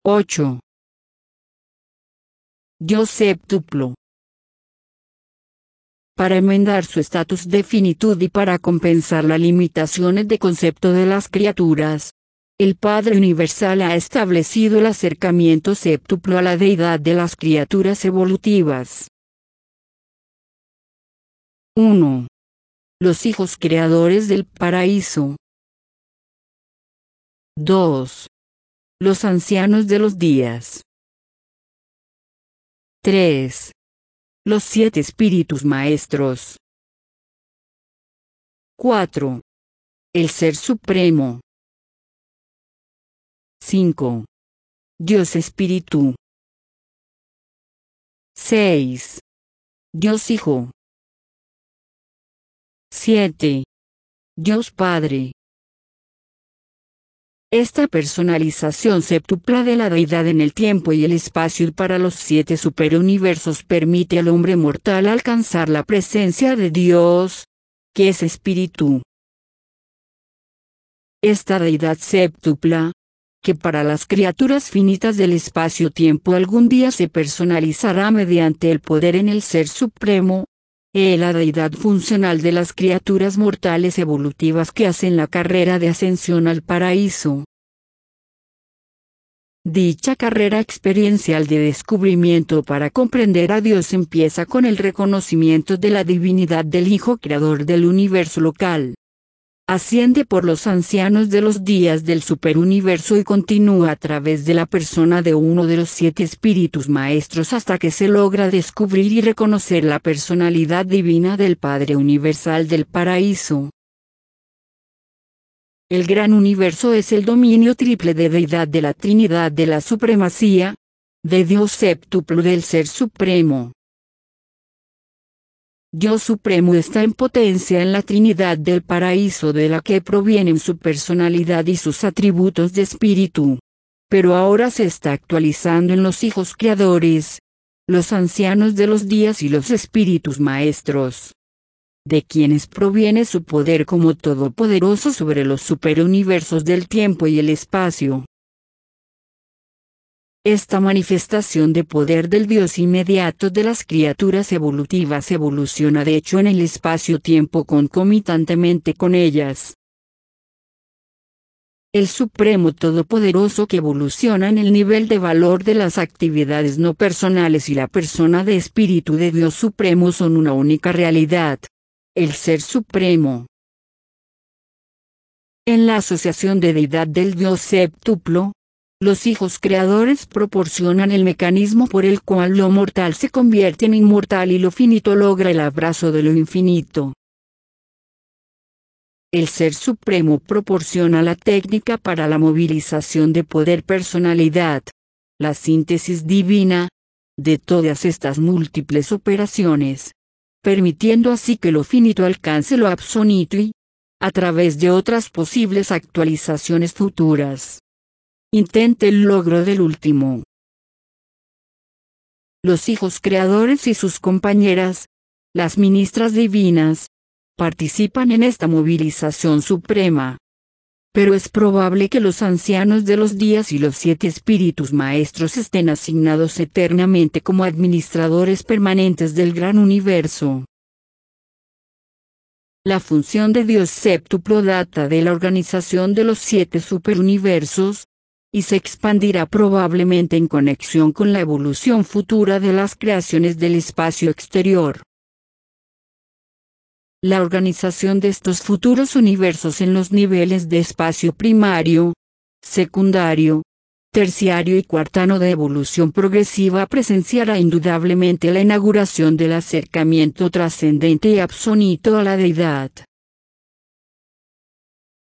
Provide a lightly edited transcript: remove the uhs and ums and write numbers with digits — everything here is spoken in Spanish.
8. Dios séptuplo. Para enmendar su estatus de finitud y para compensar las limitaciones de concepto de las criaturas, el Padre Universal ha establecido el acercamiento séptuplo a la deidad de las criaturas evolutivas. 1. Los hijos creadores del paraíso. 2. Los ancianos de los días. 3. Los 7 espíritus maestros. 4. El Ser Supremo. 5. Dios Espíritu. 6. Dios Hijo. 7. Dios Padre. Esta personalización séptupla de la deidad en el tiempo y el espacio y para los 7 superuniversos permite al hombre mortal alcanzar la presencia de Dios, que es espíritu. Esta deidad séptupla, que para las criaturas finitas del espacio-tiempo algún día se personalizará mediante el poder en el Ser Supremo, es la deidad funcional de las criaturas mortales evolutivas que hacen la carrera de ascensión al paraíso. Dicha carrera experiencial de descubrimiento para comprender a Dios empieza con el reconocimiento de la divinidad del Hijo Creador del universo local. Asciende por los ancianos de los días del superuniverso y continúa a través de la persona de uno de los 7 espíritus maestros hasta que se logra descubrir y reconocer la personalidad divina del Padre Universal del paraíso. El gran universo es el dominio triple de deidad de la Trinidad de la supremacía, de Dios séptuplo del Ser Supremo. Dios Supremo está en potencia en la Trinidad del paraíso de la que provienen su personalidad y sus atributos de espíritu. Pero ahora se está actualizando en los hijos creadores, los ancianos de los días y los espíritus maestros, de quienes proviene su poder como todopoderoso sobre los superuniversos del tiempo y el espacio. Esta manifestación de poder del Dios inmediato de las criaturas evolutivas evoluciona de hecho en el espacio-tiempo concomitantemente con ellas. El Supremo Todopoderoso que evoluciona en el nivel de valor de las actividades no personales y la persona de Espíritu de Dios Supremo son una única realidad, el Ser Supremo. En la asociación de deidad del Dios séptuplo, los hijos creadores proporcionan el mecanismo por el cual lo mortal se convierte en inmortal y lo finito logra el abrazo de lo infinito. El Ser Supremo proporciona la técnica para la movilización de poder-personalidad, la síntesis divina, de todas estas múltiples operaciones, permitiendo así que lo finito alcance lo absoluto y, a través de otras posibles actualizaciones futuras, intente el logro del último. Los hijos creadores y sus compañeras, las ministras divinas, participan en esta movilización suprema. Pero es probable que los ancianos de los días y los 7 espíritus maestros estén asignados eternamente como administradores permanentes del gran universo. La función de Dios séptuplo data de la organización de los 7 superuniversos, y se expandirá probablemente en conexión con la evolución futura de las creaciones del espacio exterior. La organización de estos futuros universos en los niveles de espacio primario, secundario, terciario y cuartano de evolución progresiva presenciará indudablemente la inauguración del acercamiento trascendente y absoluto a la deidad.